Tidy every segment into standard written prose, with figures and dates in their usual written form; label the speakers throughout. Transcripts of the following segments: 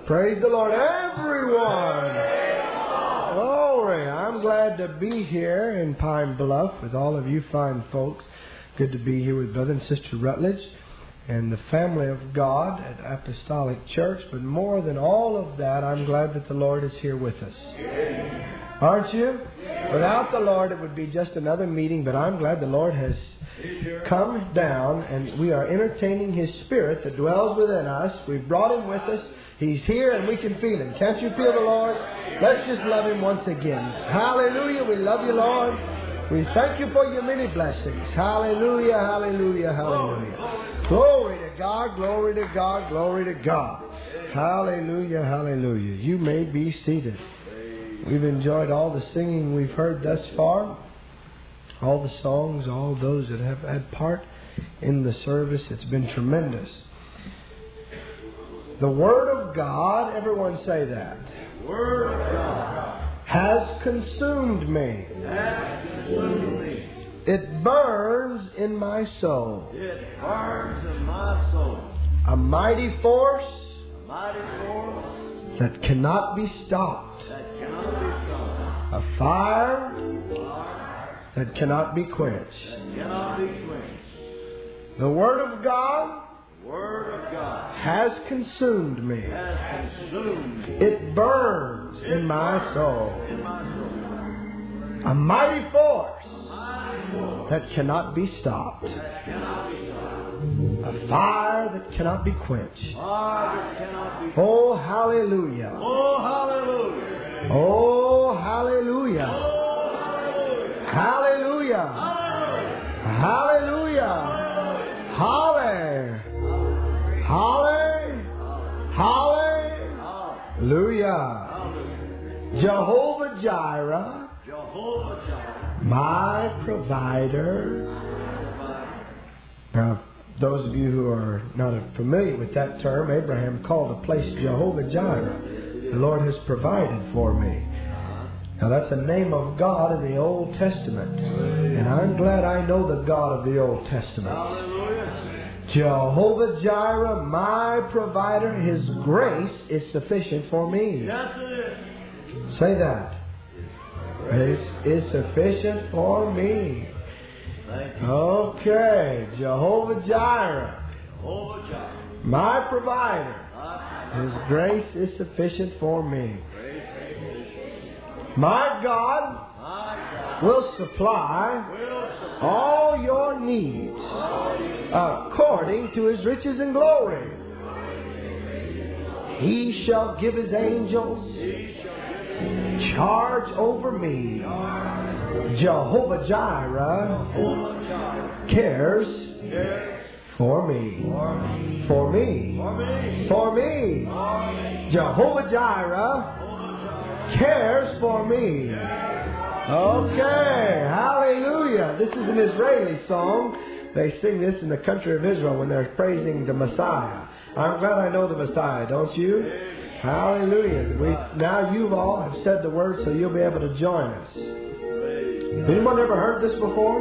Speaker 1: Praise the Lord, everyone. Glory. I'm glad to be here in Pine Bluff with all of you fine folks. Good to be here with Brother and Sister Rutledge and the family of God at Apostolic Church. But more than all of that, I'm glad that the Lord is here with us. Aren't you? Without the Lord, it would be just another meeting, but I'm glad the Lord has come down and we are entertaining His Spirit that dwells within us. We've brought Him with us. He's here and we can feel Him. Can't you feel the Lord? Let's just love Him once again. Hallelujah. We love you, Lord. We thank you for your many blessings. Hallelujah, hallelujah, hallelujah. Glory to God, glory to God, glory to God. Hallelujah, hallelujah. You may be seated. We've enjoyed all the singing we've heard thus far. All the songs, all those that have had part in the service. It's been tremendous. The Word of God, everyone say that.
Speaker 2: Word of God
Speaker 1: has consumed me. It burns in my soul.
Speaker 2: It burns in my soul.
Speaker 1: A mighty force,
Speaker 2: That
Speaker 1: cannot be stopped. A fire that cannot be quenched. The Word of God has consumed me. It burns in my soul. A mighty force that cannot be stopped. A fire that cannot be quenched. Oh, hallelujah.
Speaker 2: Oh, hallelujah.
Speaker 1: Oh, hallelujah. Hallelujah. Hallelujah. Hallelujah. Jehovah Jireh, my provider. Now, those of you who are not familiar with that term, Abraham called a place Jehovah Jireh. The Lord has provided for me. Now, that's a name of God in the Old Testament. And I'm glad I know the God of the Old Testament. Jehovah Jireh, my provider, His grace is sufficient for me.
Speaker 2: Yes, it is.
Speaker 1: Say that. Grace is sufficient for me. Okay. Jehovah Jireh, my provider. His grace is sufficient for me. My God will supply all your needs according to His riches and glory. He shall give His angels charge over me. Jehovah Jireh cares for me. For me. For me. Jehovah Jireh cares for me. Okay, hallelujah. This is an Israeli song. They sing this in the country of Israel when they're praising the Messiah. I'm glad I know the Messiah, don't you? Hallelujah. Now you all have said the word, so you'll be able to join us. Anyone ever heard this before?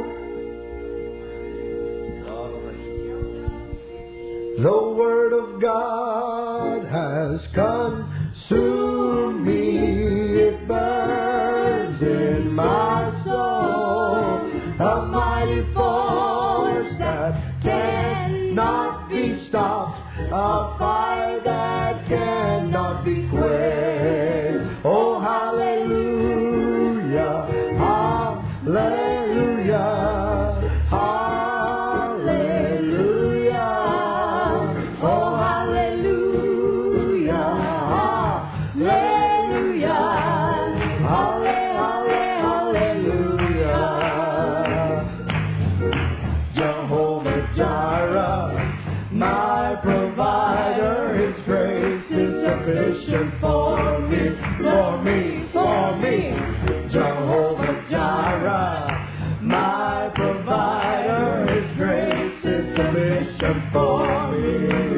Speaker 1: The Word of God has consumed me. It burns in my soul. A mighty force that cannot be stopped. A fire that cannot be quenched. Oh, hallelujah. Hallelujah. For me, Jehovah Jireh, my provider, His grace is sufficient for me.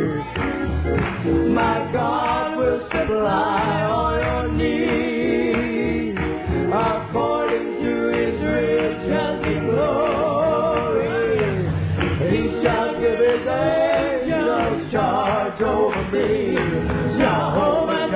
Speaker 1: My God will supply all your needs according to His riches and glory. He shall give His angels charge over me. Jehovah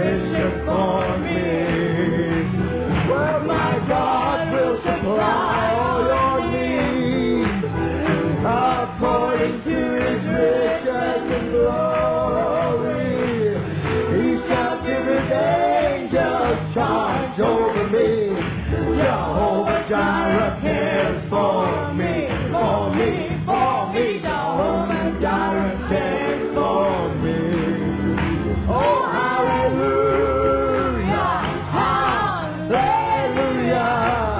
Speaker 1: sufficient for me. Well, my God will supply all your needs according to His riches and glory. He shall give His angels charge over me. Jehovah Jireh cares for me, for me, for me. Jehovah Jireh cares for me. Oh, hallelujah, hallelujah,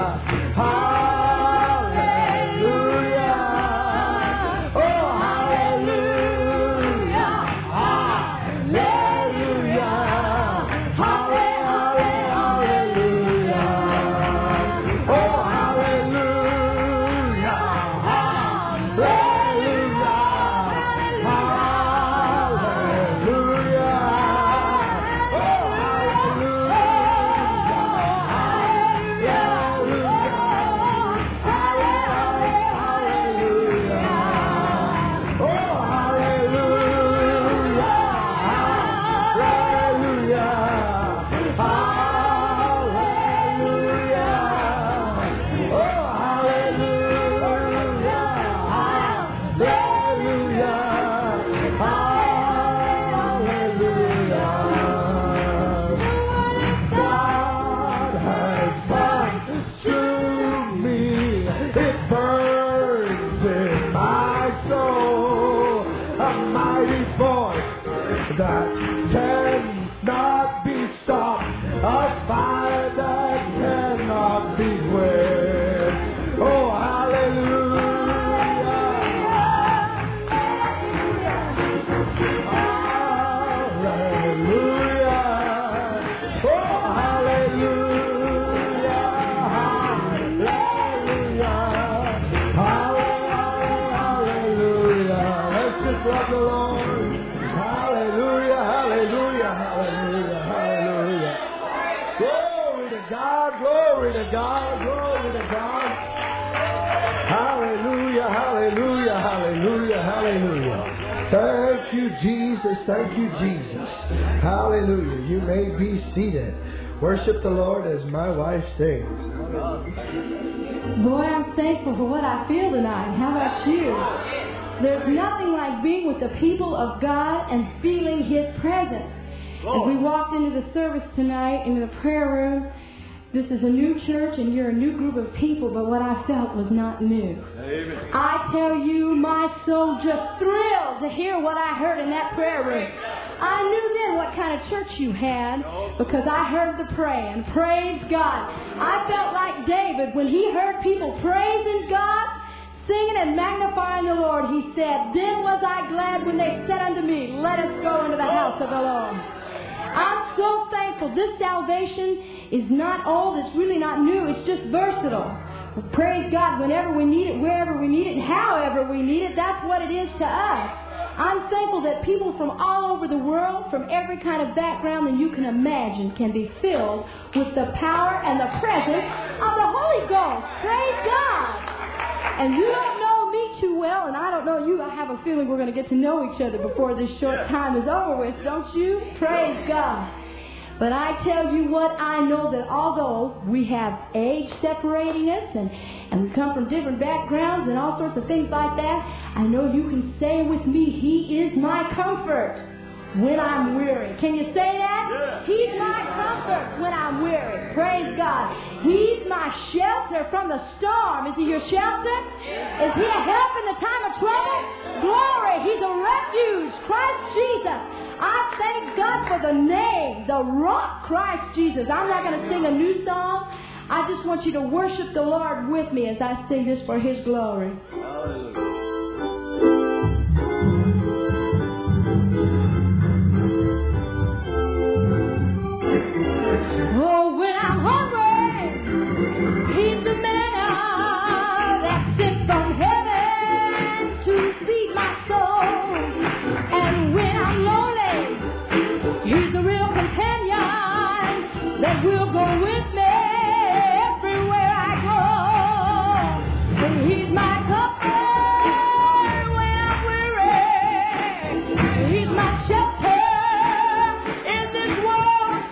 Speaker 1: hallelujah. Oh, hallelujah, hallelujah, hallelujah. Oh, hallelujah, that cannot be stopped, a fire that cannot be quenched. Oh, hallelujah. Hallelujah. Oh, hallelujah. Hallelujah. Hallelujah. Let's just love the Lord. Hallelujah, hallelujah, hallelujah, hallelujah. Glory to God, glory to God, glory to God. Hallelujah, hallelujah, hallelujah, hallelujah. Thank you, Jesus, thank you, Jesus. Hallelujah. You may be seated. Worship the Lord as my wife sings.
Speaker 3: Boy, I'm thankful for what I feel tonight. How about you? There's nothing like being with the people of God and feeling His presence. As we walked into the service tonight, into the prayer room, this is a new church and you're a new group of people, but what I felt was not new.
Speaker 2: Amen.
Speaker 3: I tell you, my soul just thrilled to hear what I heard in that prayer room. I knew then what kind of church you had because I heard the praying. Praise God. I felt like David when he heard people praising God, singing and magnifying the Lord. He said, "Then was I glad when they said unto me, let us go into the house of the Lord." I'm so thankful. This salvation is not old. It's really not new. It's just versatile. Praise God, whenever we need it, wherever we need it, however we need it, that's what it is to us. I'm thankful that people from all over the world, from every kind of background that you can imagine, can be filled with the power and the presence of the Holy Ghost. Praise God. And you don't know me too well, and I don't know you. I have a feeling we're going to get to know each other before this short time is over with, don't you? Praise God. But I tell you what, I know that although we have age separating us, and we come from different backgrounds and all sorts of things like that, I know you can say with me, He is my comfort when I'm weary. Can you say that?
Speaker 2: Yeah.
Speaker 3: He's my comfort when I'm weary. Praise God. He's my shelter from the storm. Is He your shelter? Is He a help in the time of trouble? Glory. He's a refuge. Christ Jesus. I thank God for the name, the rock, Christ Jesus. I'm not going to sing a new song. I just want you to worship the Lord with me as I sing this for His glory.
Speaker 2: Hallelujah.
Speaker 3: Oh, when I'm hungry, He's the manna that sits from heaven to feed my soul. And when I'm lonely, He's the real companion that will go with me everywhere I go. And He's my comfort when I'm weary. He's my shelter in this world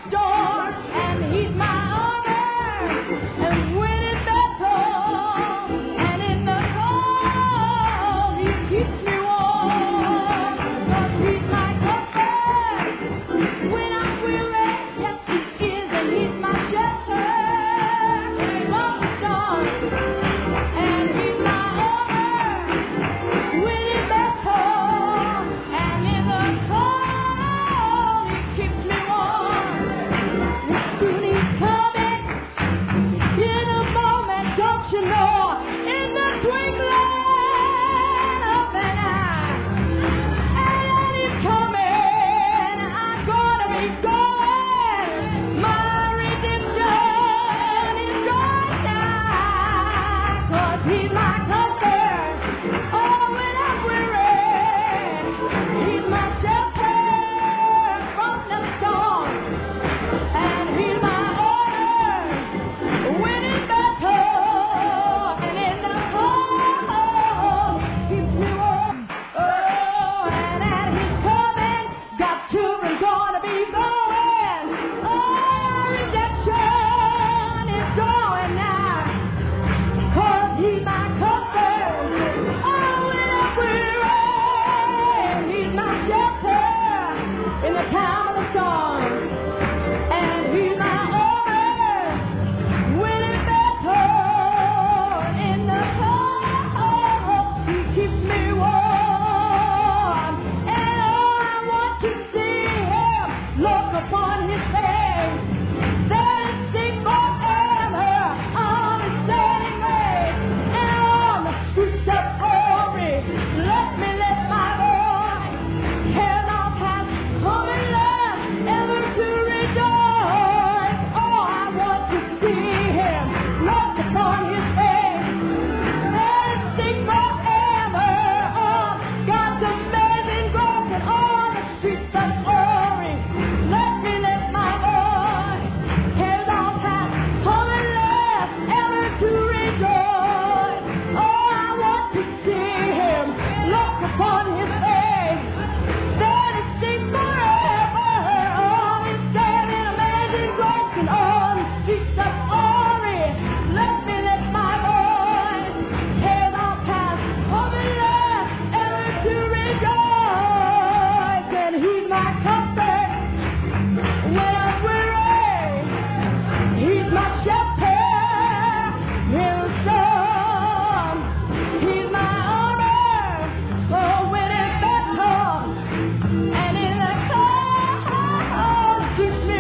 Speaker 3: walking on the streets of glory. Let me lift my voice. Tear our path over love and learn to rejoice. And He's my comfort when I'm weary. He's my shepherd in the storm. He's my armor for winning battle. And in the cold, keeps me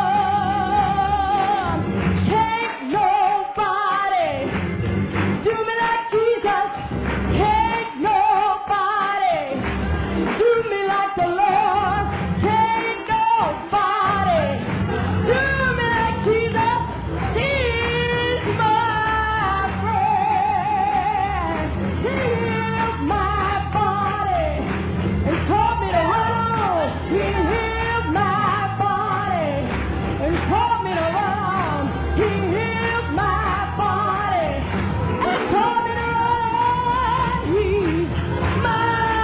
Speaker 3: warm. Can't nobody do me like Jesus. Can't nobody do me like the Lord. Can't nobody do me like Jesus. He's my friend. He healed my body and taught me to run on. He healed my body and taught me to run on. He healed my body and taught me to run on. He's my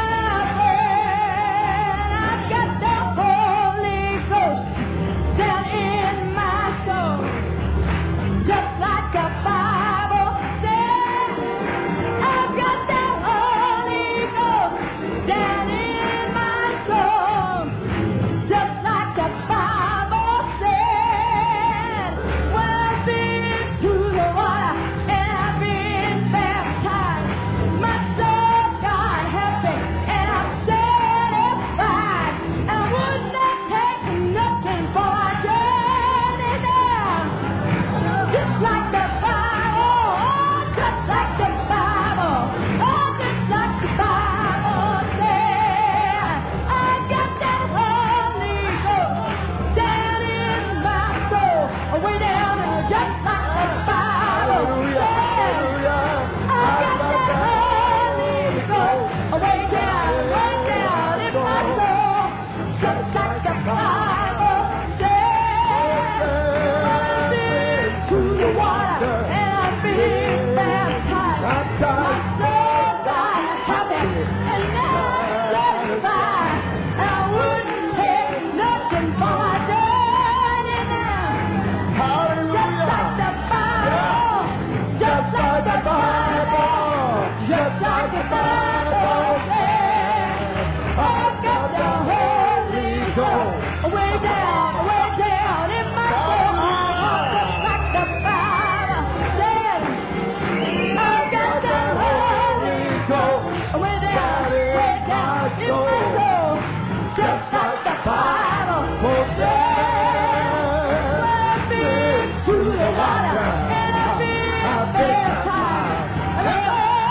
Speaker 3: friend. I've got the Holy Ghost down in my soul, just like the Bible says. I've got the Holy Ghost down in my soul, just like the Bible said. When I've been to the water and I've been baptized, my soul got happy and I'm satisfied. And I would not take nothing for my journey now. Just like the Bible, oh, just like the Bible, oh, just like the Bible said. I got that Holy Ghost down in my soul, way down, just like the Bible said. I got that Holy Ghost way down in my soul, just like the Bible said. I've been to the water and I've been baptized. My soul got happy and now I'm satisfied. And I wouldn't take nothing for my journey now. Just like the Bible, just like the Bible, just like the Bible says. I've got the Holy Ghost way down in my soul, just like the Bible says. I've got the Holy Ghost way down in my soul, just like the Bible says. I've been to the water and I've been baptized. And I'm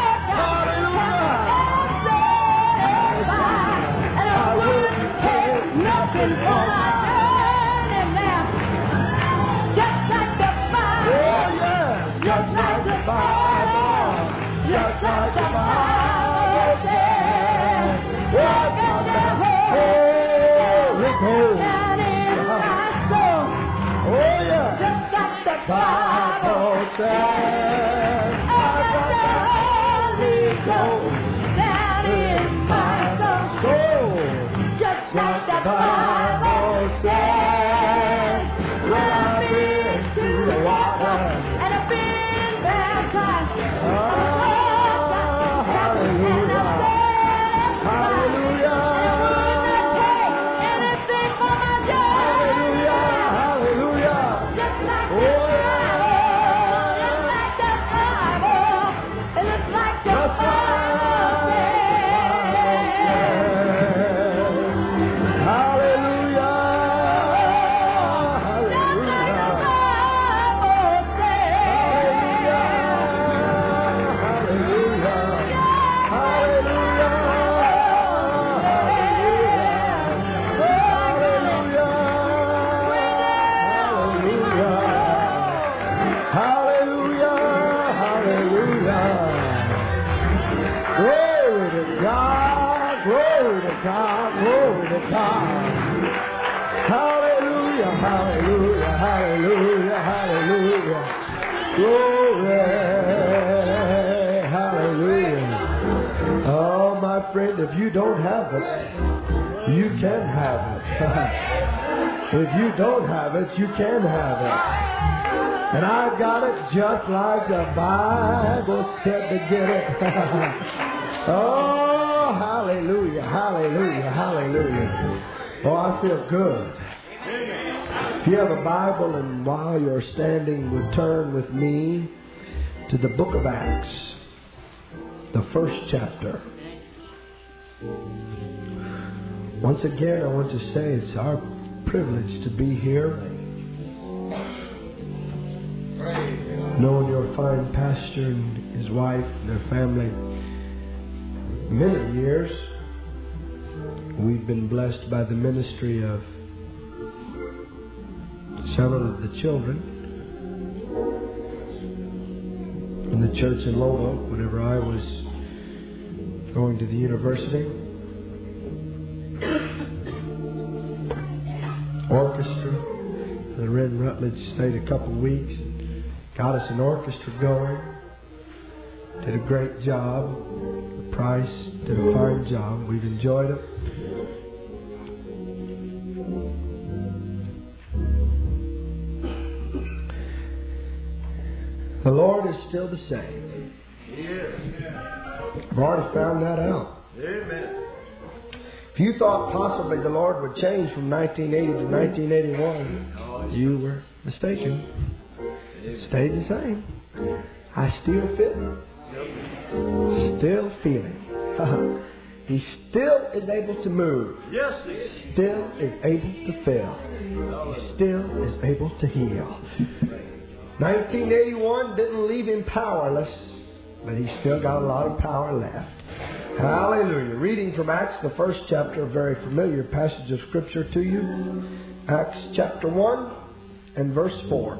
Speaker 3: satisfied. And I wouldn't take nothing for my journey now. Just like the Bible, just like the Bible, just like the Bible says. I've got the Holy Ghost down in my soul, just like the Bible says. I've got the Holy Ghost down in my soul, just like the Bible says. When I've been to the water and I've been baptized, hallelujah, hallelujah. Anything for my journey, hallelujah, just like the Bible, it looks like the Bible says. Hallelujah, Hallelujah, hallelujah, hallelujah, hallelujah. Glory, hallelujah. Oh, my friend, if you don't have it, you can have it.
Speaker 1: If you don't have it, you can have it. And I got it just like the Bible said to get it. Oh, hallelujah, hallelujah, hallelujah. Oh, I feel good. If you have a Bible and while you're standing would turn with me to the book of Acts, the first chapter. Once again, I want to say it's our privilege to be here, knowing your fine pastor and his wife and their family. Many years we've been blessed by the ministry of several of the children in the church in Lone Oak whenever I was going to the university. Orchestra. The Red Rutledge stayed a couple weeks, got us an orchestra going, did a great job. Price did a fine job. We've enjoyed it. The Lord is still the same.
Speaker 2: He is.
Speaker 1: I've already found that out.
Speaker 2: Amen.
Speaker 1: If you thought possibly the Lord would change from 1980 to 1981, you were mistaken. It stayed the same. I still feel it. Still feeling. He still is able to move.
Speaker 2: Yes, he is.
Speaker 1: Still is able to fill. He still is able to heal. 1981 didn't leave him powerless, but he's still got a lot of power left. Hallelujah. Reading from Acts, the first chapter, a very familiar passage of Scripture to you. Acts chapter 1 and verse 4.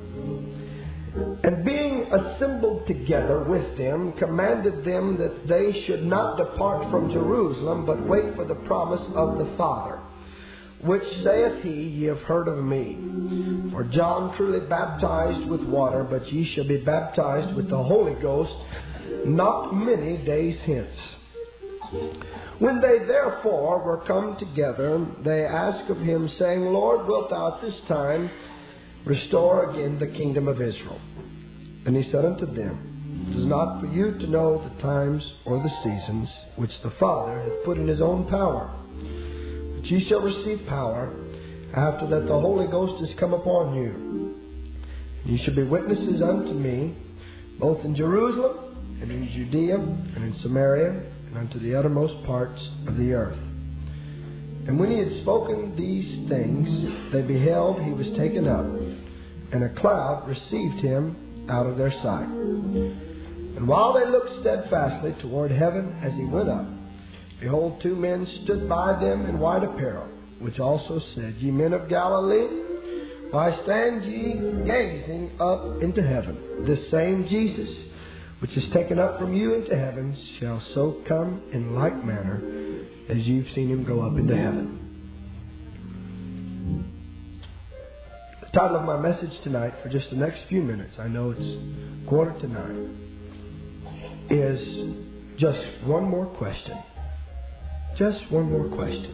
Speaker 1: And being assembled together with them, commanded them that they should not depart from Jerusalem, but wait for the promise of the Father, which saith he, Ye have heard of me. For John truly baptized with water, but ye shall be baptized with the Holy Ghost not many days hence. When they therefore were come together, they asked of him, saying, Lord, wilt thou at this time restore again the kingdom of Israel? And he said unto them, It is not for you to know the times or the seasons which the Father hath put in his own power. But ye shall receive power after that the Holy Ghost is come upon you. And ye shall be witnesses unto me, both in Jerusalem and in Judea and in Samaria and unto the uttermost parts of the earth. And when he had spoken these things, they beheld he was taken up, and a cloud received him out of their sight. And while they looked steadfastly toward heaven as he went up, behold, two men stood by them in white apparel, which also said, Ye men of Galilee, why stand ye gazing up into heaven? This same Jesus, which is taken up from you into heaven, shall so come in like manner as you've seen him go up into heaven. The title of my message tonight, for just the next few minutes, I know it's 8:45, is just one more question. Just one more question.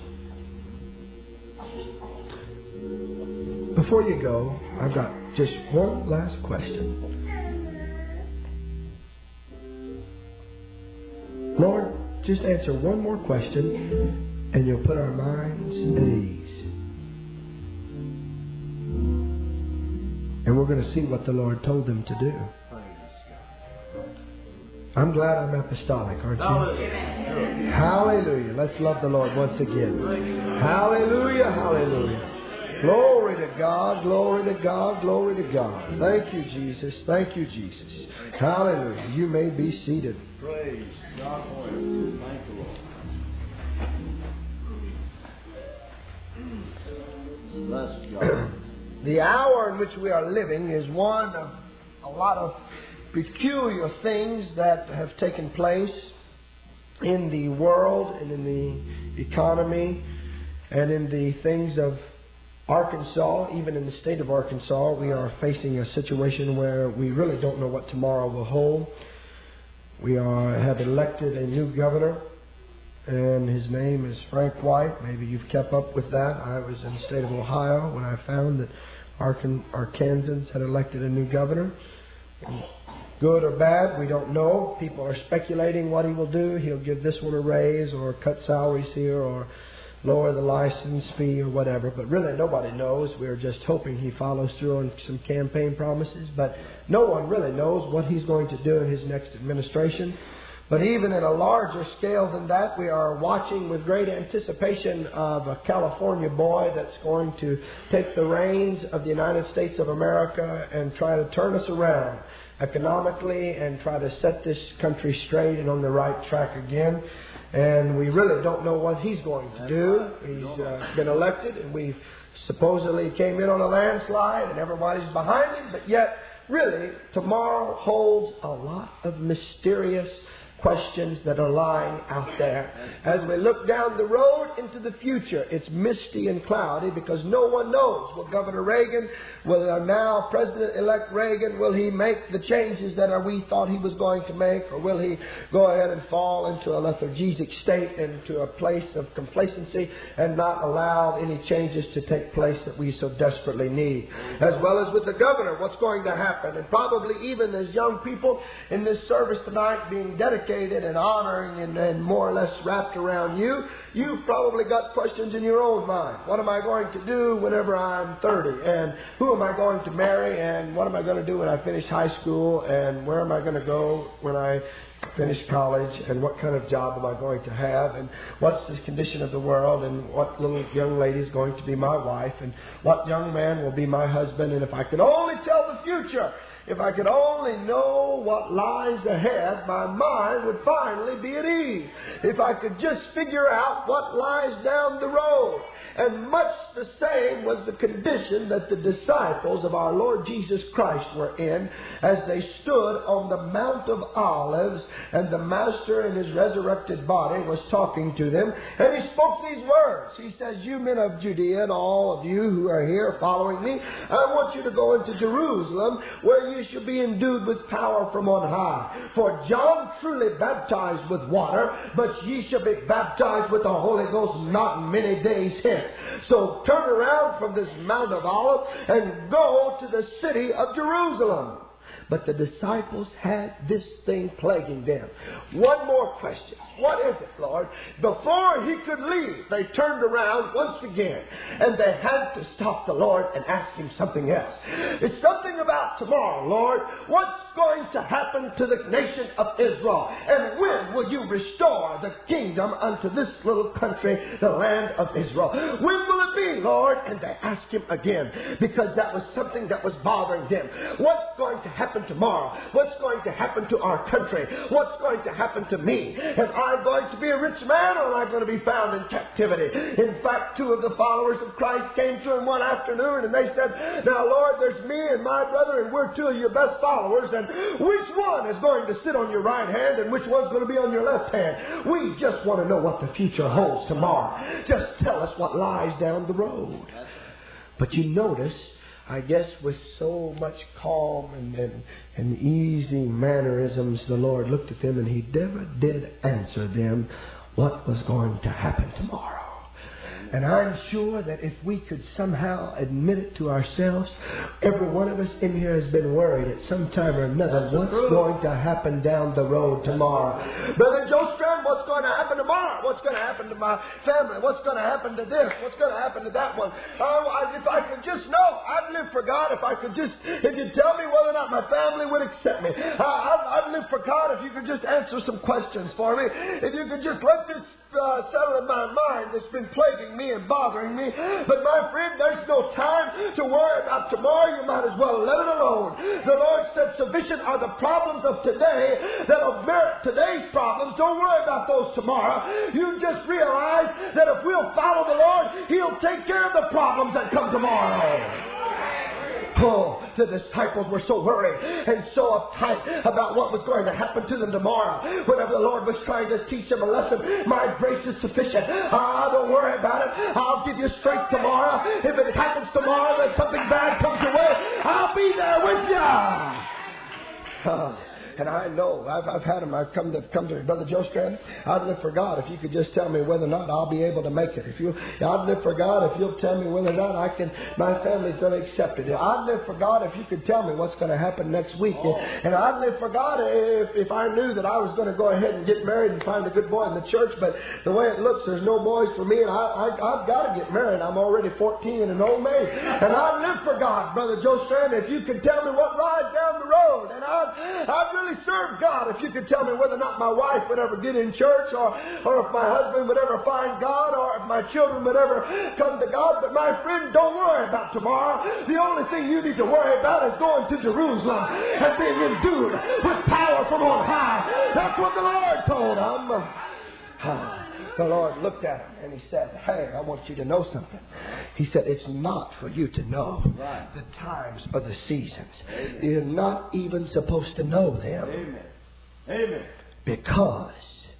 Speaker 1: Before you go, I've got just one last question. Lord, just answer one more question and you'll put our minds at ease. And we're going to see what the Lord told them to do. I'm glad I'm apostolic, aren't you? Hallelujah. Let's love the Lord once again. Hallelujah, hallelujah. Glory to God, glory to God, glory to God. Thank you, Jesus. Thank you, Jesus. Hallelujah. You may be seated.
Speaker 2: Praise God for it. Thank you, Lord. Bless God.
Speaker 1: The hour in which we are living is one of a lot of peculiar things that have taken place in the world and in the economy and in the things of Arkansas. Even in the state of Arkansas, we are facing a situation where we really don't know what tomorrow will hold. We have elected a new governor and his name is Frank White. Maybe you've kept up with that. I was in the state of Ohio when I found that Arkansans had elected a new governor. Good or bad, we don't know. People are speculating what he will do. He'll give this one a raise or cut salaries here or lower the license fee or whatever. But really nobody knows. We're just hoping he follows through on some campaign promises. But no one really knows what he's going to do in his next administration. But even at a larger scale than that, we are watching with great anticipation of a California boy that's going to take the reins of the United States of America and try to turn us around economically and try to set this country straight and on the right track again. And we really don't know what he's going to do. He's been elected, and we supposedly came in on a landslide, and everybody's behind him. But yet, really, tomorrow holds a lot of mysterious questions that are lying out there. As we look down the road into the future, it's misty and cloudy because no one knows. Will Governor Reagan, will now President-elect Reagan, will he make the changes that we thought he was going to make, or will he go ahead and fall into a lethargic state, into a place of complacency, and not allow any changes to take place that we so desperately need? As well as with the governor, what's going to happen? And probably even as young people in this service tonight being dedicated and honoring and more or less wrapped around you, you've probably got questions in your own mind. What am I going to do whenever I'm 30? And who am I going to marry? And what am I going to do when I finish high school? And where am I going to go when I finish college? And what kind of job am I going to have? And what's the condition of the world? And what little young lady is going to be my wife? And what young man will be my husband? And if I could only tell the future, if I could only know what lies ahead, my mind would finally be at ease. If I could just figure out what lies down the road. And much the same was the condition that the disciples of our Lord Jesus Christ were in as they stood on the Mount of Olives, and the Master in His resurrected body was talking to them. And He spoke these words. He says, "You men of Judea and all of you who are here following me, I want you to go into Jerusalem where you shall be endued with power from on high. For John truly baptized with water, but ye shall be baptized with the Holy Ghost not many days hence. So turn around from this Mount of Olives and go to the city of Jerusalem." But the disciples had this thing plaguing them. One more question. What is it, Lord? Before He could leave, they turned around once again, and they had to stop the Lord and ask Him something else. It's something about tomorrow, Lord. What's going to happen to the nation of Israel? And when will you restore the kingdom unto this little country, the land of Israel? When will it be, Lord? And they asked Him again, because that was something that was bothering them. What's going to happen tomorrow? What's going to happen to our country? What's going to happen to me? Am I going to be a rich man, or am I going to be found in captivity? In fact, two of the followers of Christ came to Him one afternoon and they said, "Now, Lord, there's me and my brother, and we're two of your best followers, and which one is going to sit on your right hand and which one's going to be on your left hand? We just want to know what the future holds tomorrow. Just tell us what lies down the road." But you notice, I guess with so much calm and easy mannerisms, the Lord looked at them and He never did answer them what was going to happen tomorrow. And I'm sure that if we could somehow admit it to ourselves, every one of us in here has been worried at some time or another what's going to happen down the road tomorrow. Brother Joe Stram, what's going to happen tomorrow? What's going to happen to my family? What's going to happen to this? What's going to happen to that one? If I could just know, I'd live for God. If you'd tell me whether or not my family would accept me. I'd live for God if you could just answer some questions for me. If you could just let this settle in my mind that's been plaguing me and bothering me. But my friend, there's no time to worry about tomorrow. You might as well let it alone. The Lord said, "Sufficient are the problems of today that'll merit today's problems. Don't worry about those tomorrow." You just realize that if we'll follow the Lord, He'll take care of the problems that come tomorrow. Oh, the disciples were so worried and so uptight about what was going to happen to them tomorrow. Whenever the Lord was trying to teach them a lesson, "My grace is sufficient. Don't worry about it. I'll give you strength tomorrow. If it happens tomorrow that something bad comes your way, I'll be there with you." And I know, I've had them. I've come to me, Brother Joe Strand, I'd live for God if you could just tell me whether or not I'll be able to make it. I'd live for God if you'll tell me whether or not my family's going to accept it. I'd live for God if you could tell me what's going to happen next week. And I'd live for God if I knew that I was going to go ahead and get married and find a good boy in the church. But the way it looks, there's no boys for me, and I've got to get married. I'm already 14 and an old maid. And I'd live for God, Brother Joe Strand, if you could tell me what lies down the road. And I'd really serve God if you could tell me whether or not my wife would ever get in church, or if my husband would ever find God, or if my children would ever come to God. But my friend, don't worry about tomorrow. The only thing you need to worry about is going to Jerusalem and being endued with power from on high. That's what the Lord told him. The Lord looked at him and He said, hey, I want you to know something. He said, it's not for you to know the times or the seasons. Amen. You're not even supposed to know them.
Speaker 2: Amen. Amen.
Speaker 1: Because,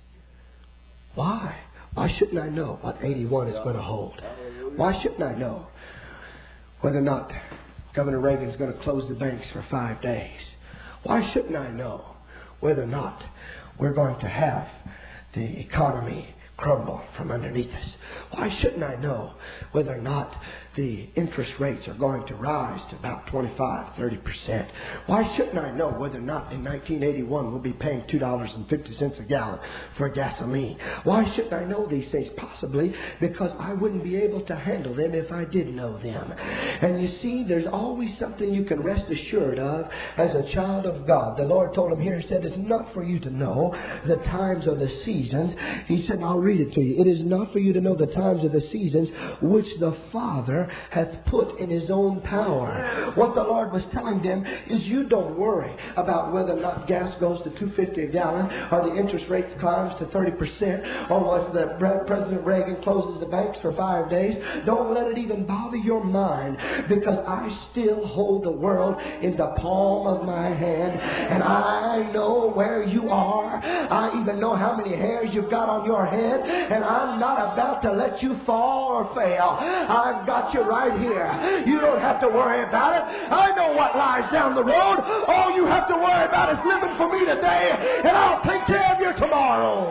Speaker 1: why? Why shouldn't I know what 81 is going to hold? Why shouldn't I know whether or not Governor Reagan's going to close the banks for 5 days? Why shouldn't I know whether or not we're going to have the economy crumble from underneath us? Why shouldn't I know whether or not the interest rates are going to rise to about 25-30%? Why shouldn't I know whether or not in 1981 we'll be paying $2.50 a gallon for gasoline? Why shouldn't I know these things? Possibly because I wouldn't be able to handle them if I did know them. And you see, there's always something you can rest assured of as a child of God. The Lord told him here, He said, it's not for you to know the times or the seasons. He said, I'll read it to you. It is not for you to know the times or the seasons which the Father hath put in His own power. What the Lord was telling them is, you don't worry about whether or not gas goes to $2.50 a gallon, or the interest rate climbs to 30%, or whether President Reagan closes the banks for 5 days. Don't let it even bother your mind, because I still hold the world in the palm of my hand, and I know where you are. I even know how many hairs you've got on your head, and I'm not about to let you fall or fail. I've got you right here. You don't have to worry about it. I know what lies down the road. All you have to worry about is living for me today, and I'll take care of your tomorrows.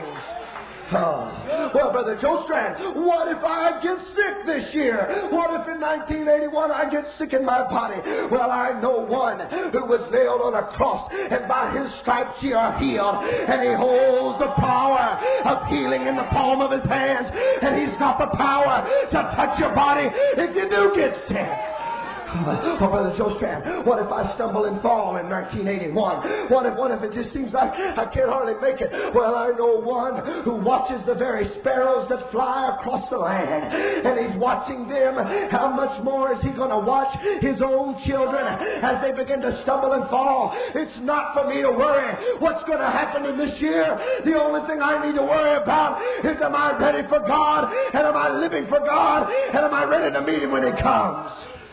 Speaker 1: Well, Brother Joe Strand, what if I get sick this year? What if in 1981 I get sick in my body? Well, I know one who was nailed on a cross, and by His stripes ye are healed. And He holds the power of healing in the palm of His hands. And He's got the power to touch your body if you do get sick. Oh, Brother Joe Strand, what if I stumble and fall in 1981? What if it just seems like I can't hardly make it? Well, I know one who watches the very sparrows that fly across the land, and He's watching them. How much more is He going to watch His own children as they begin to stumble and fall? It's not for me to worry what's going to happen in this year. The only thing I need to worry about is, am I ready for God? And am I living for God? And am I ready to meet Him when He comes?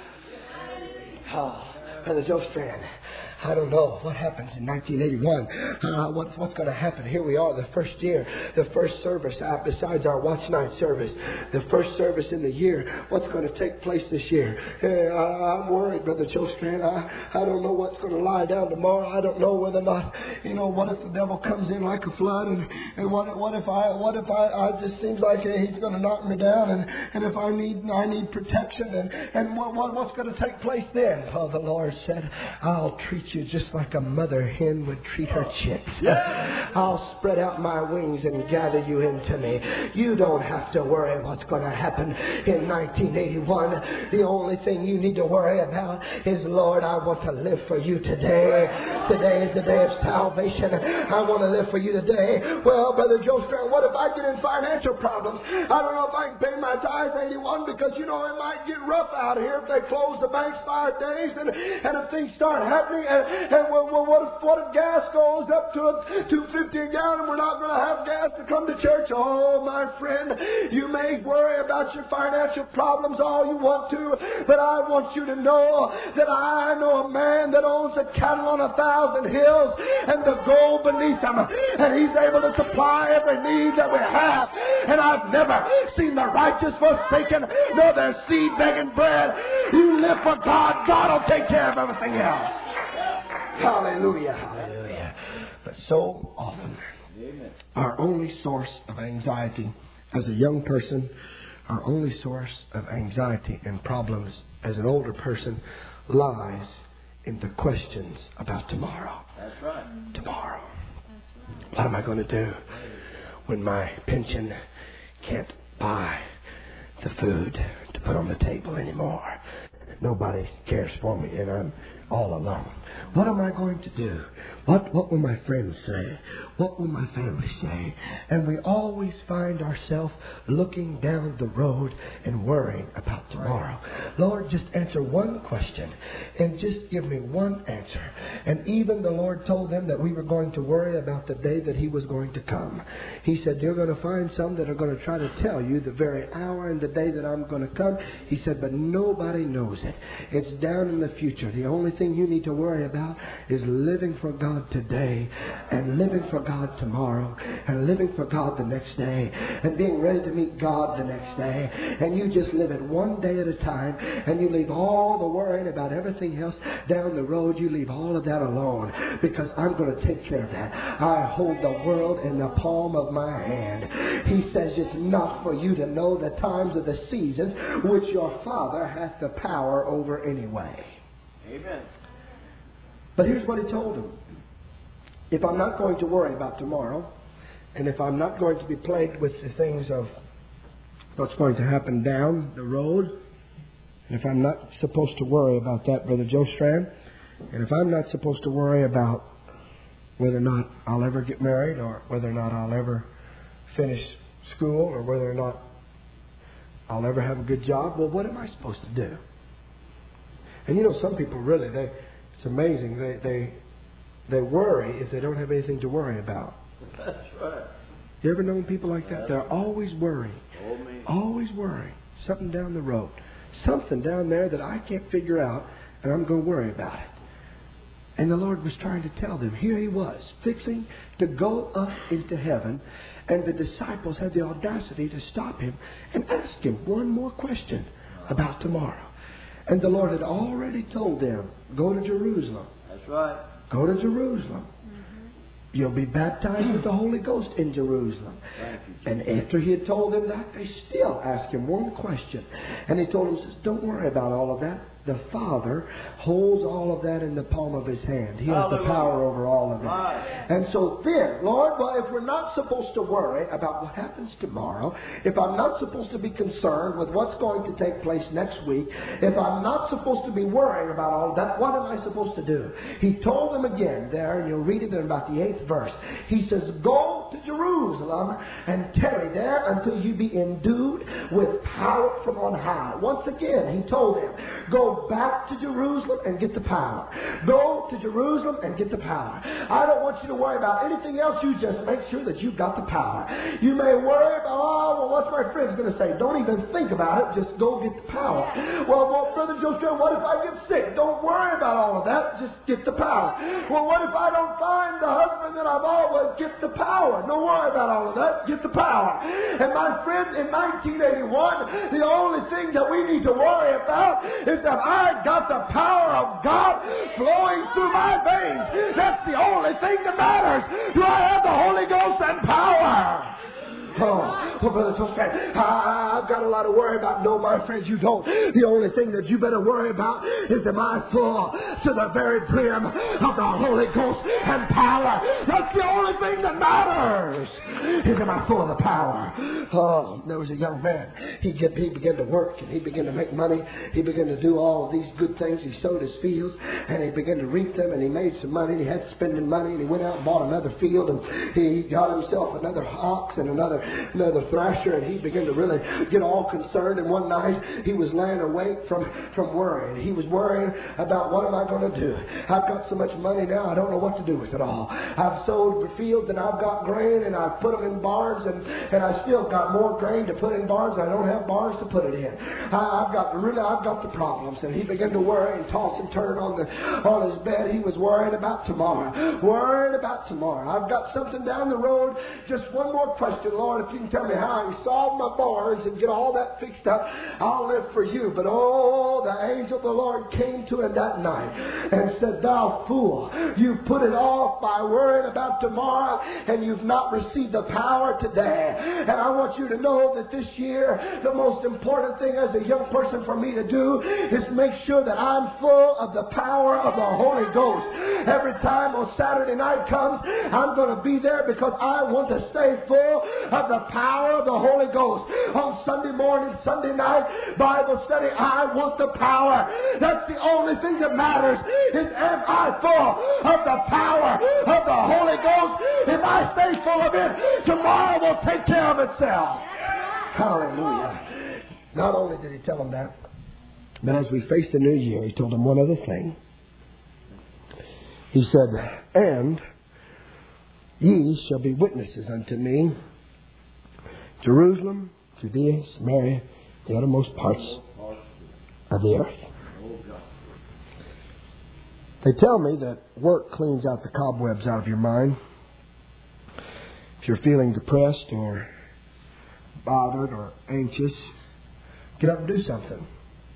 Speaker 1: Oh, Brother Joe Strand, I don't know what happens in 1981. What's going to happen? Here we are, the first year, the first service, besides our watch night service, the first service in the year. What's going to take place this year? I'm worried, Brother Joe Strand. I don't know what's going to lie down tomorrow. I don't know whether or not, what if the devil comes in like a flood, and what if I just seems like he's going to knock me down, and if I need protection, and what's going to take place then? Oh, the Lord said, I'll treat you just like a mother hen would treat her chicks. I'll spread out my wings and gather you into me. You don't have to worry what's going to happen in 1981. The only thing you need to worry about is, Lord, I want to live for you today. Today is the day of salvation. I want to live for you today. Well, Brother Joe Strand, what if I get in financial problems? I don't know if I can pay my tithes 81, because it might get rough out here if they close the banks 5 days, and if things start happening. And what if gas goes up to $2.50 a gallon and we're not going to have gas to come to church? Oh, my friend, you may worry about your financial problems all you want to, but I want you to know that I know a man that owns the cattle on 1,000 hills and the gold beneath them, and He's able to supply every need that we have. And I've never seen the righteous forsaken, nor their seed begging bread. You live for God, God will take care of everything else. Hallelujah, hallelujah. But so often, our only source of anxiety as a young person, our only source of anxiety and problems as an older person lies in the questions about tomorrow.
Speaker 2: That's right.
Speaker 1: Tomorrow. What am I going to do when my pension can't buy the food to put on the table anymore? Nobody cares for me and I'm all alone. What am I going to do? What will my friends say? What will my family say? And we always find ourselves looking down the road and worrying about tomorrow. Lord, just answer one question and just give me one answer. And even the Lord told them that we were going to worry about the day that He was going to come. He said, you're going to find some that are going to try to tell you the very hour and the day that I'm going to come. He said, but nobody knows it. It's down in the future. The only thing you need to worry about is living for God today and living for God tomorrow and living for God the next day and being ready to meet God the next day. And you just live it one day at a time and you leave all the worrying about everything else down the road. You leave all of that alone because I'm going to take care of that. I hold the world in the palm of my hand. He says it's not for you to know the times of the seasons which your Father has the power over anyway.
Speaker 2: Amen.
Speaker 1: But here's what He told him. If I'm not going to worry about tomorrow, and if I'm not going to be plagued with the things of what's going to happen down the road, and if I'm not supposed to worry about that, Brother Joe Strand, and if I'm not supposed to worry about whether or not I'll ever get married, or whether or not I'll ever finish school, or whether or not I'll ever have a good job, well, what am I supposed to do? And you know, some people really, it's amazing. They worry if they don't have anything to worry about.
Speaker 2: That's right.
Speaker 1: You ever known people like that? They're always worrying.
Speaker 2: Oh, man.
Speaker 1: Always worrying. Something down the road. Something down there that I can't figure out, and I'm going to worry about it. And the Lord was trying to tell them. Here He was, fixing to go up into heaven, and the disciples had the audacity to stop Him and ask Him one more question about tomorrow. And the Lord had already told them, go to Jerusalem.
Speaker 2: That's right.
Speaker 1: Go to Jerusalem. You'll be baptized with the Holy Ghost in Jerusalem.
Speaker 2: Thank you, Jesus.
Speaker 1: And after He had told them that, they still asked Him one question. And He told them, don't worry about all of that. The Father holds all of that in the palm of His hand. He has the power over all of it.
Speaker 2: Right.
Speaker 1: And so then, Lord, well, if we're not supposed to worry about what happens tomorrow, if I'm not supposed to be concerned with what's going to take place next week, if I'm not supposed to be worrying about all of that, what am I supposed to do? He told them again there, and you'll read it in about the 8th verse. He says, go to Jerusalem and tarry there until you be endued with power from on high. Once again, He told them, go back to Jerusalem and get the power. Go to Jerusalem and get the power. I don't want you to worry about anything else. You just make sure that you've got the power. You may worry about, well, what's my friend's going to say? Don't even think about it. Just go get the power. Well, Brother Joseph, what if I get sick? Don't worry about all of that. Just get the power. Well, what if I don't find the husband that I've always? Get the power. Don't worry about all of that. Get the power. And my friend, in 1981, the only thing that we need to worry about is that I got the power of God flowing through my veins. That's the only thing that matters. Do I have the Holy Ghost and power? Oh, Brother Joseph, I've got a lot of worry about. No, my friends, you don't. The only thing that you better worry about is am I full to the very brim of the Holy Ghost and power. That's the only thing that matters. Is am I full of the power? Oh, there was a young man. He began to work and he began to make money. He began to do all of these good things. He sowed his fields and he began to reap them and he made some money. And he had spending money and he went out and bought another field and he got himself another ox and another thrasher, and he began to really get all concerned. And one night he was laying awake from worrying. He was worrying about what am I going to do? I've got so much money now, I don't know what to do with it all. I've sowed the fields and I've got grain and I've put them in barns and I still got more grain to put in barns. I don't have barns to put it in. I've got the problems. And he began to worry and toss and turn on his bed. He was worrying about tomorrow. Worrying about tomorrow. I've got something down the road. Just one more question, Lord. Lord, if you can tell me how I can solve my barns and get all that fixed up, I'll live for you. But oh, the angel of the Lord came to him that night and said, thou fool, you put it off by worrying about tomorrow, and you've not received the power today. And I want you to know that this year, the most important thing as a young person for me to do is make sure that I'm full of the power of the Holy Ghost. Every time on Saturday night comes, I'm going to be there because I want to stay full of the power of the Holy Ghost. On Sunday morning, Sunday night, Bible study, I want the power. That's the only thing that matters, is am I full of the power of the Holy Ghost? If I stay full of it, tomorrow will take care of itself. Hallelujah. Not only did he tell them that, but as we face the new year, he told them one other thing. He said, and ye shall be witnesses unto me, Jerusalem, Judea, Samaria, the uttermost parts of the earth. They tell me that work cleans out the cobwebs out of your mind. If you're feeling depressed or bothered or anxious, get up and do something.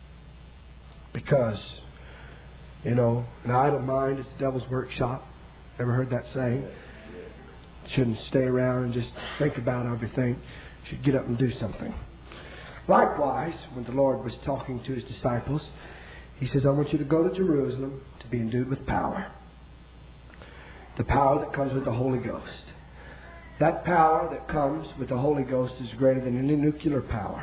Speaker 1: Because, you know, an idle mind is the devil's workshop. Ever heard that saying? Shouldn't stay around and just think about everything. Should get up and do something. Likewise, when the Lord was talking to his disciples, he says, I want you to go to Jerusalem to be endued with power. The power that comes with the Holy Ghost. That power that comes with the Holy Ghost is greater than any nuclear power.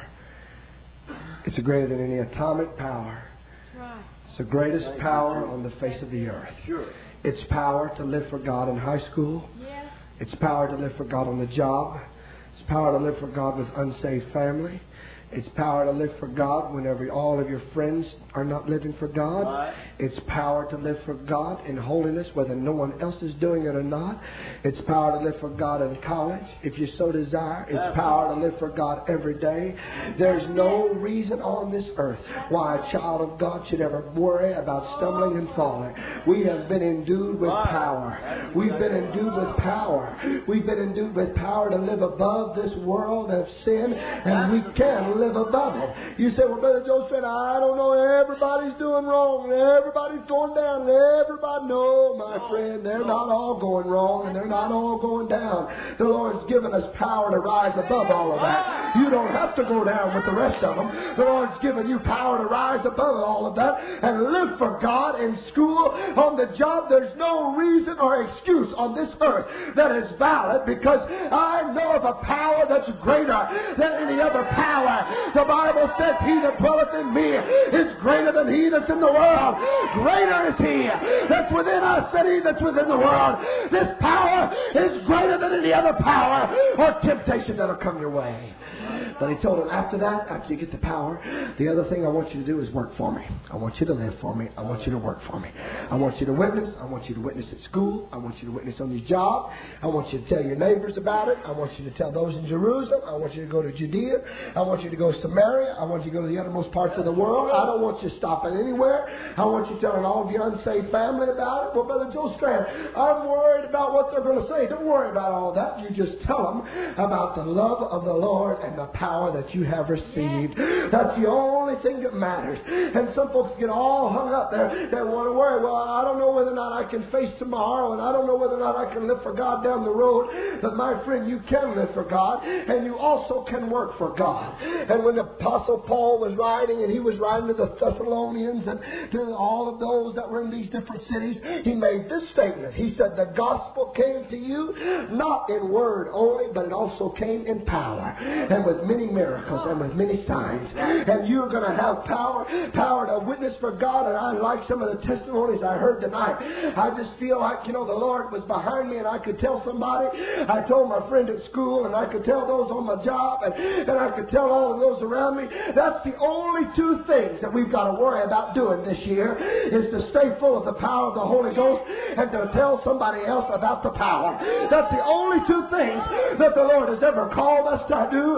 Speaker 1: It's greater than any atomic power. It's the greatest power on the face of the earth. It's power to live for God in high school. It's power to live for God on the job. It's power to live for God with unsaved family. It's power to live for God whenever all of your friends are not living for God. It's power to live for God in holiness whether no one else is doing it or not. It's power to live for God in college if you so desire. It's power to live for God every day. There's no reason on this earth why a child of God should ever worry about stumbling and falling. We have been endued with power. We've been endued with power. We've been endued with power to live above this world of sin, and we can live above it. You say, well, Brother Joe said, I don't know, everybody's doing wrong, everybody's going down, everybody. No, my friend, they're not all going wrong, and they're not all going down. The Lord's given us power to rise above all of that. You don't have to go down with the rest of them. The Lord's given you power to rise above all of that and live for God in school, on the job. There's no reason or excuse on this earth that is valid, because I know of a power that's greater than any other power. The Bible says, he that dwelleth in me is greater than he that's in the world. Greater is he that's within us than he that's within the world. This power is greater than any other power or temptation that'll come your way. But he told him, after that, after you get the power, the other thing I want you to do is work for me. I want you to live for me. I want you to work for me. I want you to witness. I want you to witness at school. I want you to witness on your job. I want you to tell your neighbors about it. I want you to tell those in Jerusalem. I want you to go to Judea. I want you to go to Samaria. I want you to go to the uttermost parts of the world. I don't want you stopping anywhere. I want you telling all of your unsaved family about it. Well, Brother Joe Strand, I'm worried about what they're going to say. Don't worry about all that. You just tell them about the love of the Lord and the power that you have received. That's the only thing that matters. And some folks get all hung up there. They want to worry, well, I don't know whether or not I can face tomorrow, and I don't know whether or not I can live for God down the road. But my friend, you can live for God, and you also can work for God. And when the Apostle Paul was writing, and he was writing to the Thessalonians and to all of those that were in these different cities, he made this statement. He said, the gospel came to you not in word only, but it also came in power, and with many miracles and with many signs. And you're going to have power to witness for God. And I like some of the testimonies I heard tonight. I just feel like, the Lord was behind me, and I could tell somebody. I told my friend at school, and I could tell those on my job, and I could tell all of those around me. That's the only two things that we've got to worry about doing this year, is to stay full of the power of the Holy Ghost and to tell somebody else about the power. That's the only two things that the Lord has ever called us to do,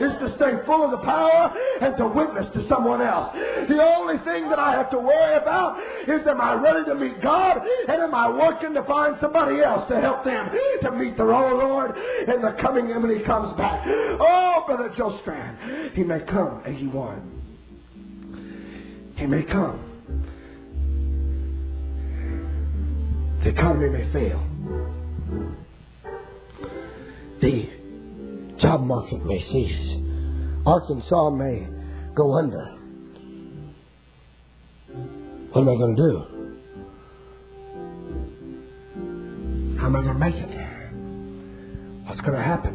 Speaker 1: is to stay full of the power and to witness to someone else. The only thing that I have to worry about is, am I ready to meet God, and am I working to find somebody else to help them to meet their own Lord in the coming when He comes back. Oh, Brother Joe Strand, He may come 81. He may come. The economy may fail. The job market may cease. Arkansas may go under. What am I going to do? How am I going to make it? What's going to happen?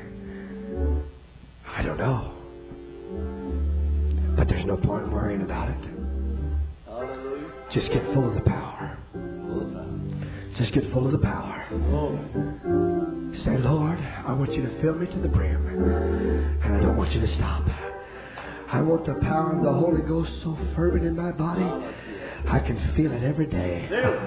Speaker 1: I don't know. But there's no point in worrying about it.
Speaker 2: Hallelujah.
Speaker 1: Just get full of the power. Just get full of the power. Say, Lord, I want you to fill me to the brim, and I don't want you to stop. I want the power of the Holy Ghost so fervent in my body, I can feel it every day.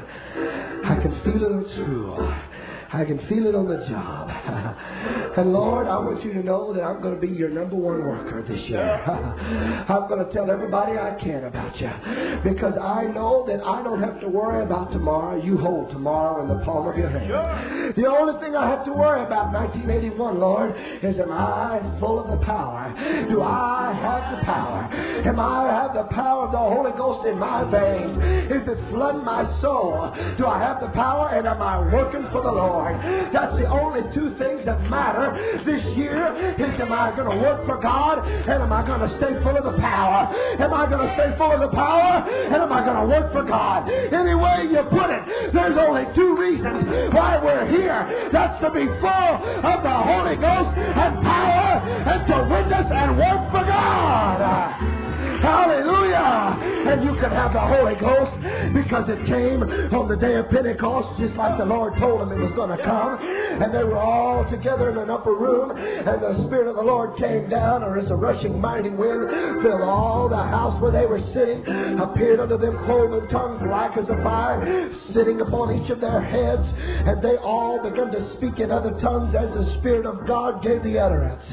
Speaker 1: I can feel it at school. I can feel it on the job. And Lord, I want you to know that I'm going to be your number one worker this year. I'm going to tell everybody I can about you. Because I know that I don't have to worry about tomorrow. You hold tomorrow in the palm of your hand. The only thing I have to worry about 1981, Lord, is am I full of the power? Do I have the power? Am I have the power of the Holy Ghost in my veins? Is it flooding my soul? Do I have the power, and am I working for the Lord? That's the only two things that matter this year. Is am I going to work for God, and am I going to stay full of the power? Am I going to stay full of the power, and am I going to work for God? Any way you put it, there's only two reasons why we're here. That's to be full of the Holy Ghost and power, and to witness and work for God. Hallelujah! And you can have the Holy Ghost because it came on the day of Pentecost, just like the Lord told them it was going to come. And they were all together in an upper room, and the Spirit of the Lord came down, or as a rushing mighty wind, filled all the house where they were sitting, appeared unto them cloven tongues like as a fire, sitting upon each of their heads, and they all began to speak in other tongues as the Spirit of God gave the utterance.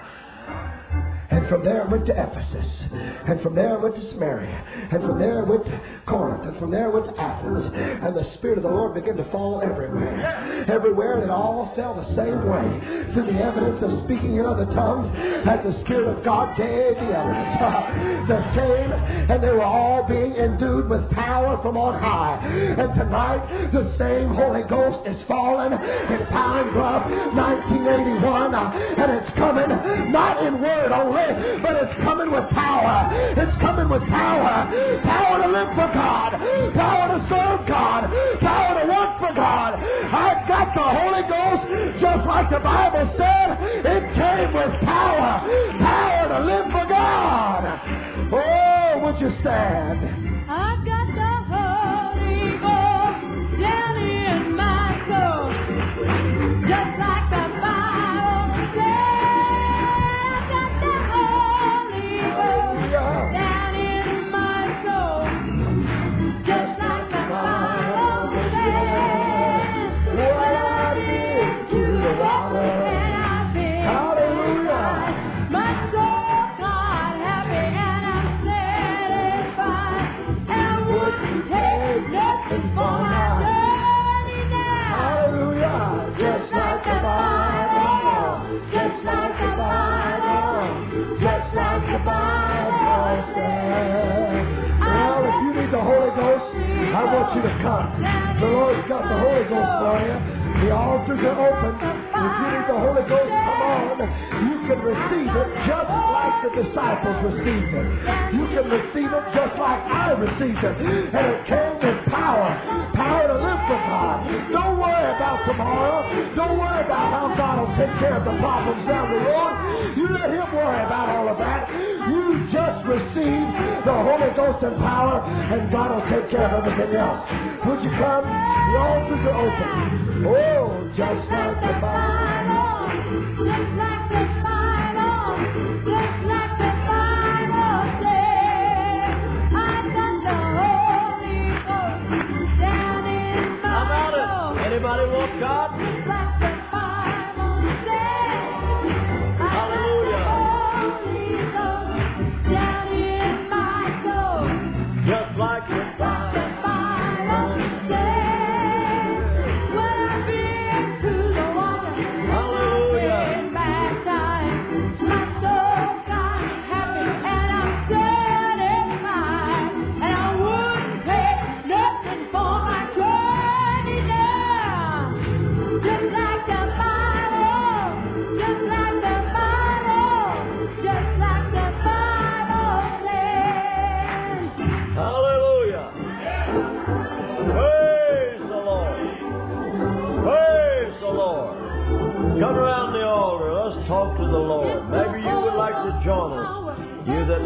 Speaker 1: And from there went to Ephesus, and from there went to Samaria, and from there went to Corinth, and from there went to Athens. And the Spirit of the Lord began to fall everywhere. Everywhere, and it all fell the same way, through the evidence of speaking in other tongues, as the Spirit of God gave the evidence. That came, and they were all being endued with power from on high. And tonight, the same Holy Ghost is falling in Pine Bluff, 1981, and it's coming not in word only, but it's coming with power. It's coming with power. Power to live for God. Power to serve God. Power to work for God. I've got the Holy Ghost, just like the Bible said. It came with power. Power to live for God. Oh, would you stand?
Speaker 3: I've got the Holy Ghost down in my soul, just like the Bible said. Down in my soul, just like the Bible says. When I've been to the water and I've been hallelujah, my soul got happy and I'm satisfied, and I wouldn't take nothing for my journey now. Hallelujah, just like the Bible, just like the Bible, just like the Bible.
Speaker 1: Well, if you need the Holy Ghost, I want you to come. The Lord's got the Holy Ghost for you. The altars are open. If you need the Holy Ghost, come on. You can receive it just like the disciples received it. You can receive it just like I received it. And it came with power. Power to live for God. Don't worry about tomorrow. Don't worry about how God will take care of the problems down the road. You let Him worry about all of that. You just receive the Holy Ghost and power, and God will take care of everything else. Would you come? The altars are open. Oh, just like the Bible.
Speaker 3: Just like the Bible. Just like the Bible says. I've got the Holy Ghost down in my soul.
Speaker 2: Anybody want God?
Speaker 3: Just like the Bible says.
Speaker 2: Hallelujah.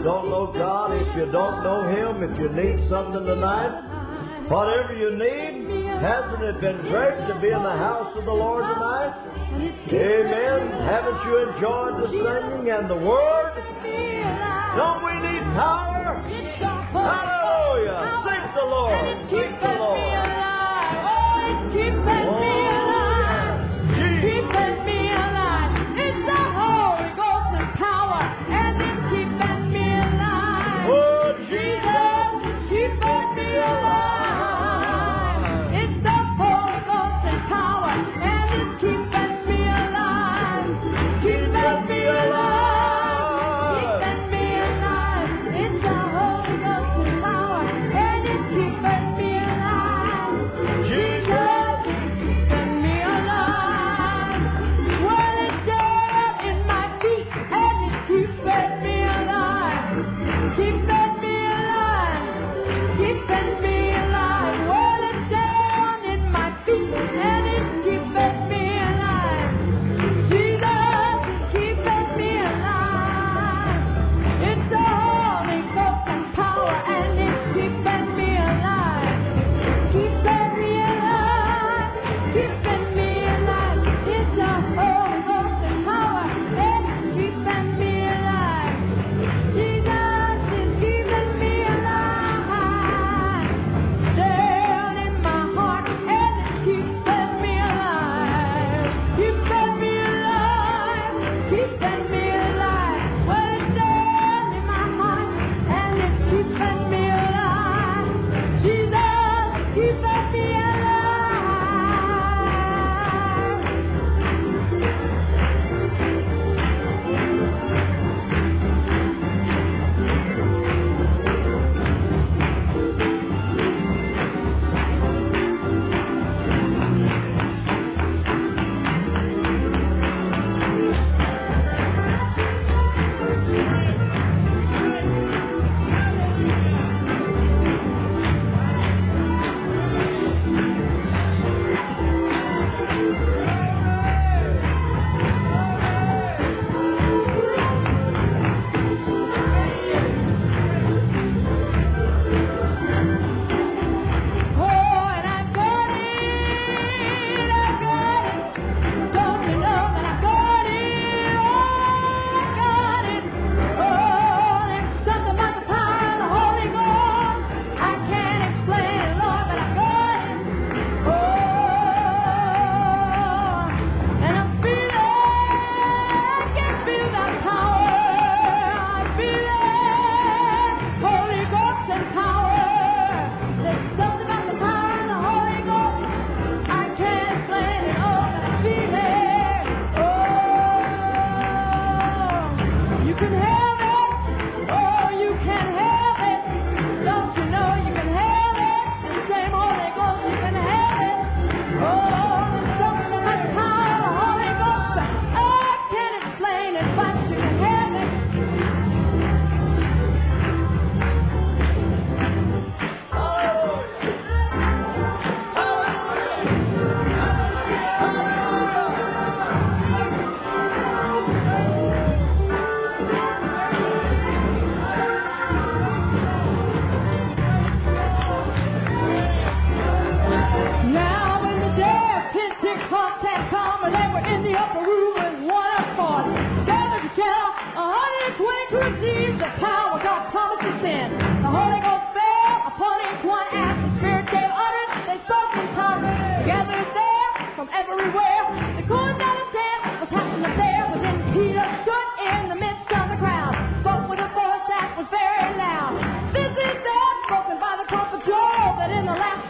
Speaker 2: don't know God, if you don't know Him, if you need something tonight, whatever you need, hasn't it been great to be in the house of the Lord tonight? Amen. Haven't you enjoyed the singing and the Word? Don't we need power? Hallelujah. Seek the Lord. Seek the Lord.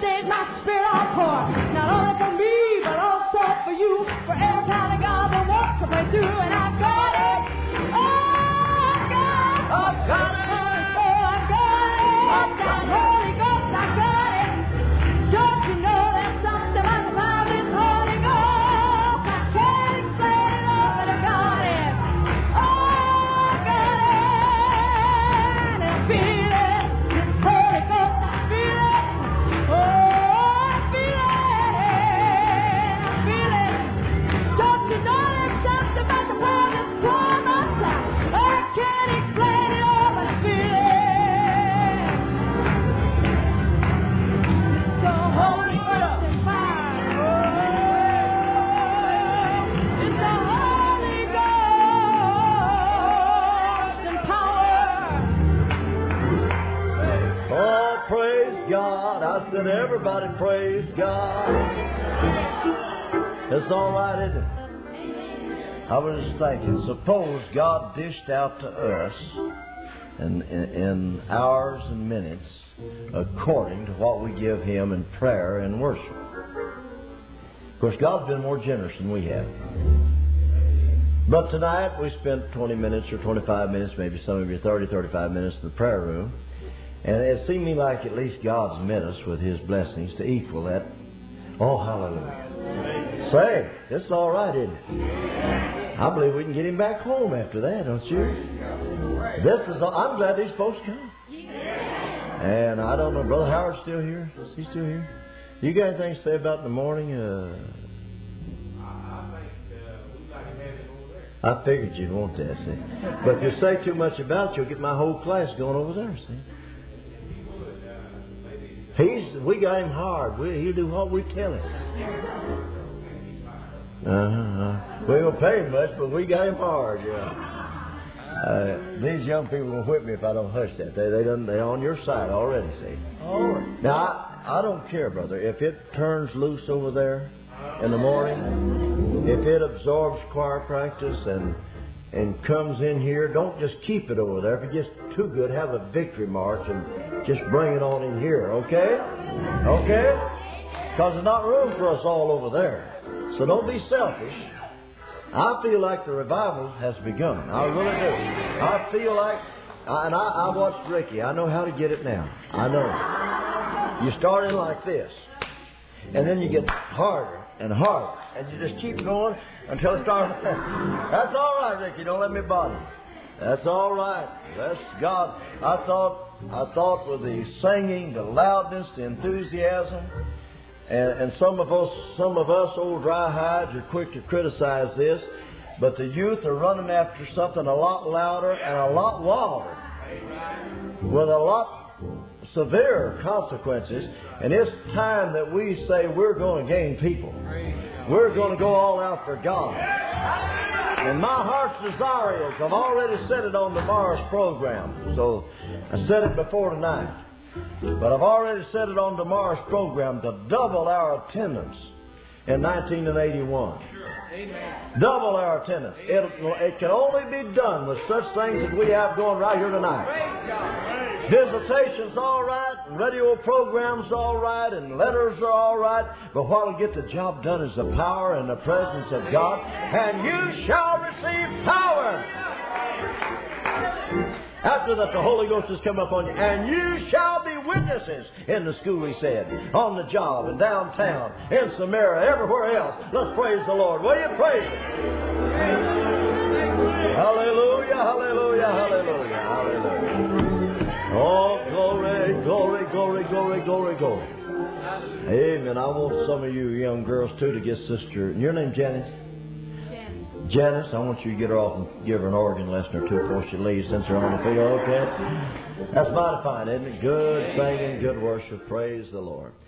Speaker 3: Not only for me, but also for you, for every child of God that wants
Speaker 2: Everybody praise God. It's all right, isn't it? I was just thinking, suppose God dished out to us in hours and minutes according to what we give Him in prayer and worship. Of course, God's been more generous than we have. But tonight we spent 20 minutes or 25 minutes, maybe some of you 30, 35 minutes in the prayer room. And it seemed to me like at least God's met us with His blessings to equal that. Oh, hallelujah. Say, it's all right, isn't it? I believe we can get Him back home after that, don't you? I'm glad these folks come. And I don't know, Brother Howard's still here? Is he still here? You got anything to say about in the morning? I figured you'd want that, see. But if you say too much about it, you'll get my whole class going over there, see. We got him hard. He'll do what we tell him. We don't pay him much, but we got him hard, yeah. These young people will whip me if I don't hush that. They're on your side already, see. Now, I don't care, brother. If it turns loose over there in the morning, if it absorbs choir practice and comes in here, don't just keep it over there. If it gets too good, have a victory march and just bring it on in here, okay? Okay? Because there's not room for us all over there. So don't be selfish. I feel like the revival has begun. I really do. I feel like, and I watched Ricky. I know how to get it now. I know. You start in like this, and then you get harder and harder, and you just keep going until it starts. That's all right, Ricky. Don't let me bother you. That's all right. That's God. I thought with the singing, the loudness, the enthusiasm, and some of us old dry hides are quick to criticize this, but the youth are running after something a lot louder and a lot wilder, with a lot severe consequences. And it's time that we say we're going to gain people. We're going to go all out for God. And my heart's desire is, I've already said it on tomorrow's program, so I said it before tonight, but I've already said it on tomorrow's program, to double our attendance in 1981. Double our attendance. It can only be done with such things as we have going right here tonight. Visitation's all right, and radio programs all right, and letters are all right, but what will get the job done is the power and the presence of God, and you shall receive power. After that, the Holy Ghost has come upon you, and you shall be witnesses in the school, he said, on the job, and downtown, in Samaria, everywhere else. Let's praise the Lord. Will you praise Him? Hallelujah, hallelujah, hallelujah, hallelujah. Oh, glory, glory, glory, glory, glory, glory. Amen. I want some of you young girls, too, to get Sister, your name, Janice? Janice, I want you to get her off and give her an organ lesson or two before she leaves, since they're on the field, okay? That's mighty fine, isn't it? Good singing, good worship. Praise the Lord.